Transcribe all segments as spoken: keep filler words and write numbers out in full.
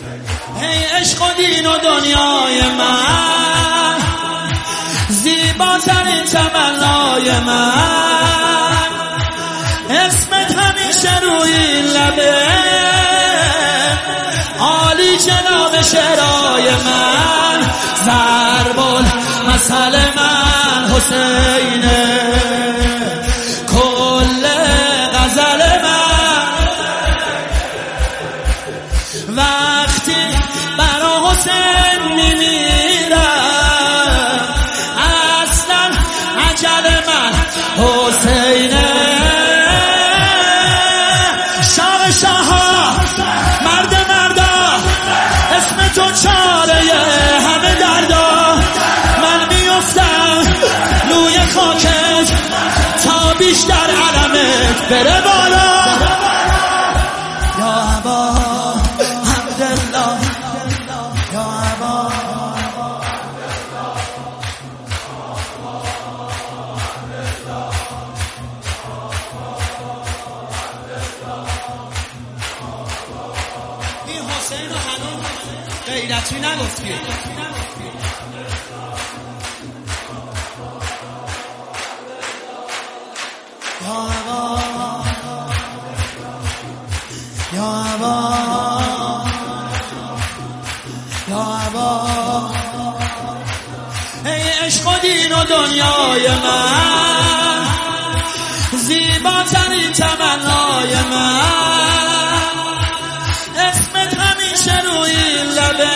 ای عشق و دین و دنیای من، زیباترین تمنای من، اسمت همیشه روی لبه، عالی جناب شعرهای من، ضرب المثل من حسینه، کل غزل من وقتی برا حسین میمیرم، اصلا عجل من حسینه. شاه شاها مرد مردا، اسم تو چاره همه دردا، من میفتم روی خاکت تا بیشتر علمت بره بالا. یا ابا عبدالله، یا ابا این حسین رو هنوز غیرتی نگفتی. یا ابا یا ابا یا ابا، ای عشق و دین و دنیای من، زیباترین تمنای من، اسمت همیشه روی لبه،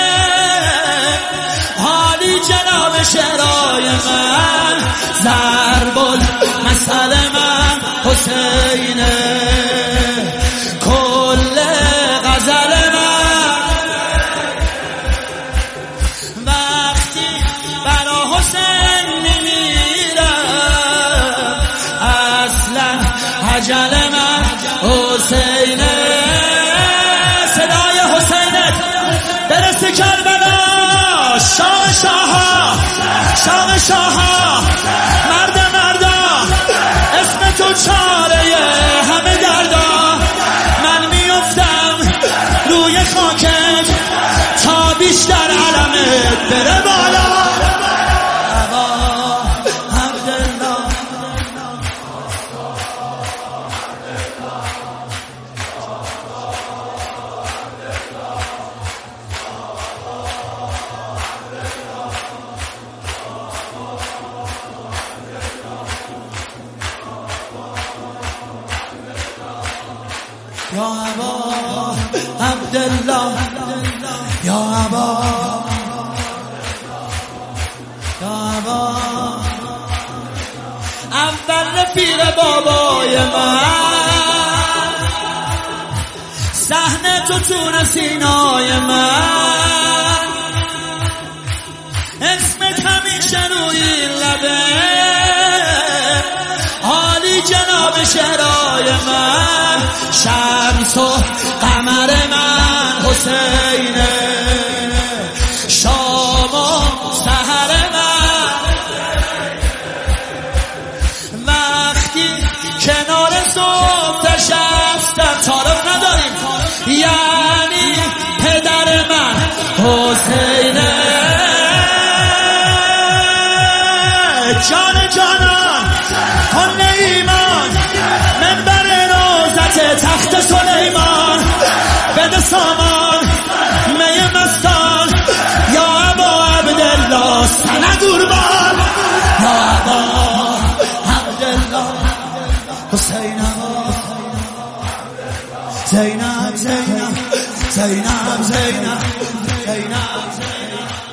حالی جناب شعرهای من، ضرب المثل من حسینه، کل غزل من وقتی برا حسین میمیرم، اصلا عجل من حسینه. صدای حسینت برسه کربلا. شاه شاها شاه شاها مرد مردا، اسم تو چاره همه دردا، من میفتم روی خاکت تا بیشتر علمت بره بالا. ابا عبدالله، یا ابا عبدالله، یا ابا یا ابا، اول رفیق بابای من، صحنه تو تون سینای من، اسمت همیشه روی لبه، عالی جناب شعرهای من، شمس و قمر من حسینه، شام و سحر من، وقتی کنار صبح نشستم، تعارف نداریم، یعنی پدر من حسینه، جان جانان کن ایمان، منبر روزت تخت سلیمان، بده سامان می مستان، یا ابا عبدالله سند قربان، یا ابا عبدالله حسینم، زینب زینب زینب زینب زینب زینب.